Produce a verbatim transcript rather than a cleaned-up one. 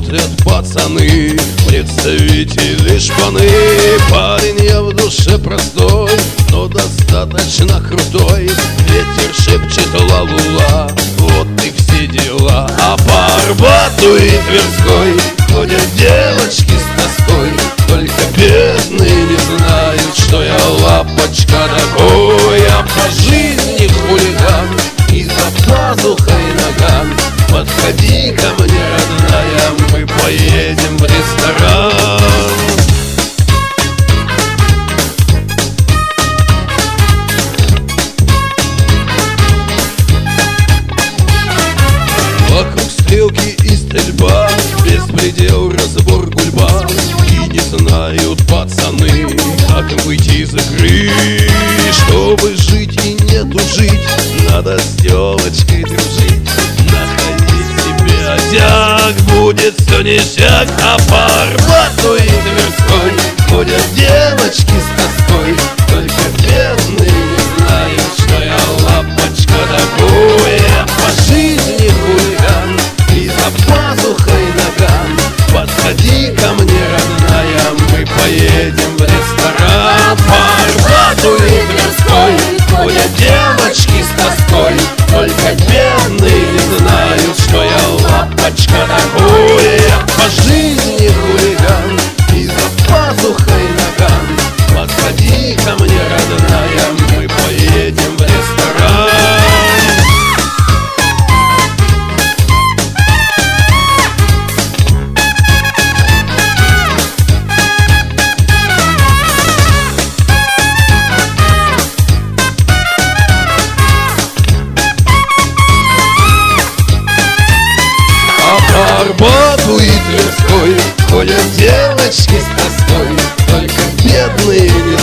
смотрят пацаны, представители шпаны. Парень я в душе простой, но достаточно крутой. Ветер шепчет ла-лу-ла, вот и все дела. А по Арбату и Тверской ходят девочки с тоской, только бедные не знают, что я лапочка такой. Я по жизни хулиган и за пазухой наган. Подходи ко мне, родная, мы поедем в ресторан. Вокруг стрелки и стрельба, беспредел, разбор, гульба. И не знают пацаны, как выйти из игры. Чтобы жить и не тужить, надо с девочкой дружить. Находить себе отяг, будет все ништяк. А по Арбату и Тверской ходят девочки с тоской, только бедные не знают, что я лапочка такой. Я по жизни хулиган и за пазухой наган. Подходи ко мне, родная, мы поедем в ресторан. По Арбату и Тверской ходят девочки с тоской, только бедные не знают, что я лапочка такой. Я по жизни хулиган и за пазухой наган. Подходи ко мне, родная, мы поедем в ресторан. По Арбату и Тверской ходят девочки с тоской, только бедные не